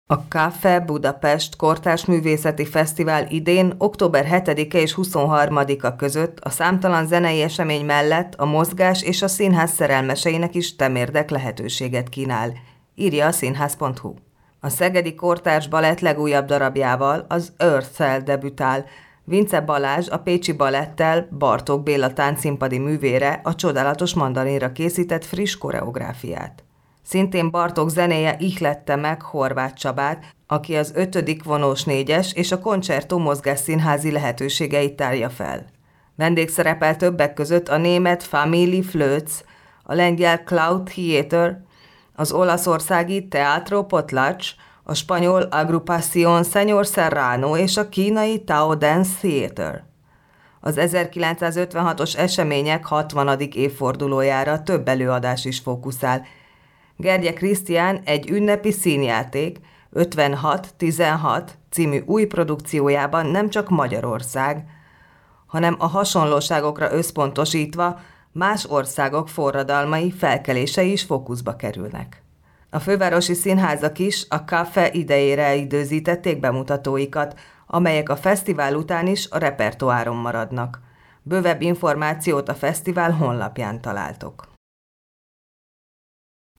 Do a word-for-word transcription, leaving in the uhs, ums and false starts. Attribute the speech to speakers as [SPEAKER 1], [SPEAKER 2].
[SPEAKER 1] A Café Budapest Kortárs Művészeti Fesztivál idén október hetedike és huszonharmadika között a számtalan zenei esemény mellett a mozgás és a színház szerelmeseinek is temérdek lehetőséget kínál, írja a színház pont hu. A Szegedi Kortárs Balett legújabb darabjával, az Earth-tel debütál Vince Balázs a Pécsi Balettel Bartók Béla táncszínpadi művére a Csodálatos Mandarinra készített friss koreográfiát. Szintén Bartók zenéje ihlette meg Horváth Csabát, aki az ötödik vonós négyes és a Concerto mozgásszínházi lehetőségeit tárja fel. Vendégszerepel többek között a német Family Flötz, a lengyel Cloud Theater, az olaszországi Teatro Potlatch, a spanyol Agrupación Señor Serrano és a kínai Tao Dance Theater. Az ezerkilencszázötvenhatos események hatvanadik évfordulójára több előadás is fókuszál. Gergye Krisztián egy ünnepi színjáték ötvenhat tizenhat című új produkciójában nem csak Magyarország, hanem a hasonlóságokra összpontosítva más országok forradalmai, felkelései is fókuszba kerülnek. A fővárosi színházak is a Café idejére időzítették bemutatóikat, amelyek a fesztivál után is a repertoáron maradnak. Bővebb információt a fesztivál honlapján találtok.